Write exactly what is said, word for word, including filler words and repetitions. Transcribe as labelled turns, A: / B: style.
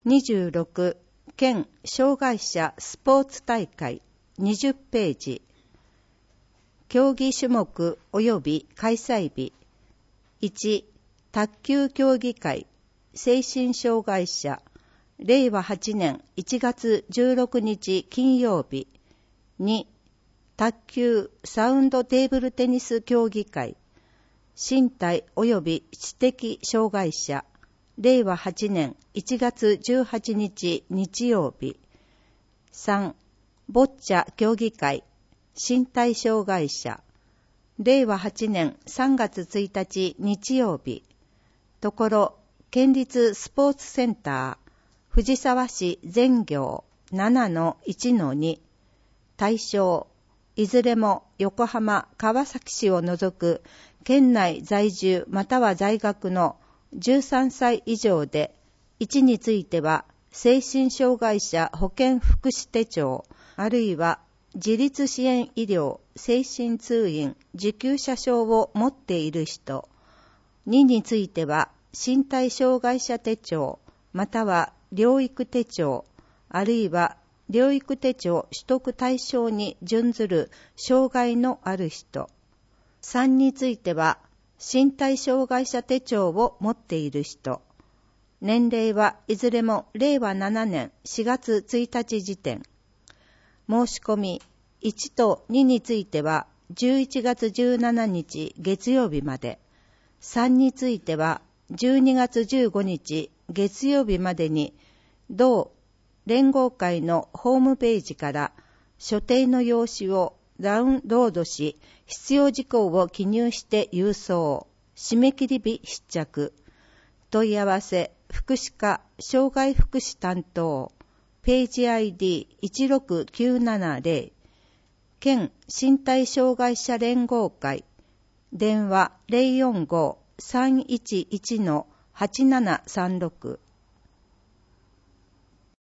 A: にじゅうろく県障害者スポーツ大会にじゅっページ。競技種目及び開催日。いち卓球競技会精神障害者れいわはちねんいちがつじゅうろくにち金曜日。に卓球サウンドテーブルテニス競技会身体及び知的障害者れいわはちねんいちがつじゅうはちにち日曜日。さんボッチャ競技会身体障害者れいわはちねんさんがつついたち日曜日。ところ県立スポーツセンター藤沢市全業 ななのいちのに 対象いずれも横浜川崎市を除く県内在住または在学のじゅうさんさい以上で、いちについては精神障害者保健福祉手帳あるいは自立支援医療精神通院受給者証を持っている人、にについては身体障害者手帳または療育手帳あるいは療育手帳取得対象に準ずる障害のある人、さんについては身体障害者手帳を持っている人、年齢はいずれもれいわななねんしがつついたち時点。申し込みいちとにについてはじゅういちがつじゅうしちにち月曜日まで、さんについてはじゅうにがつじゅうごにち月曜日までに同連合会のホームページから所定の用紙をダウンロードし、必要事項を記入して郵送。締め切り日必着。問い合わせ福祉課障害福祉担当ページ アイディーいちろくきゅうななゼロ 県身体障害者連合会電話 ゼロよんご さんいちいち はちななさんろく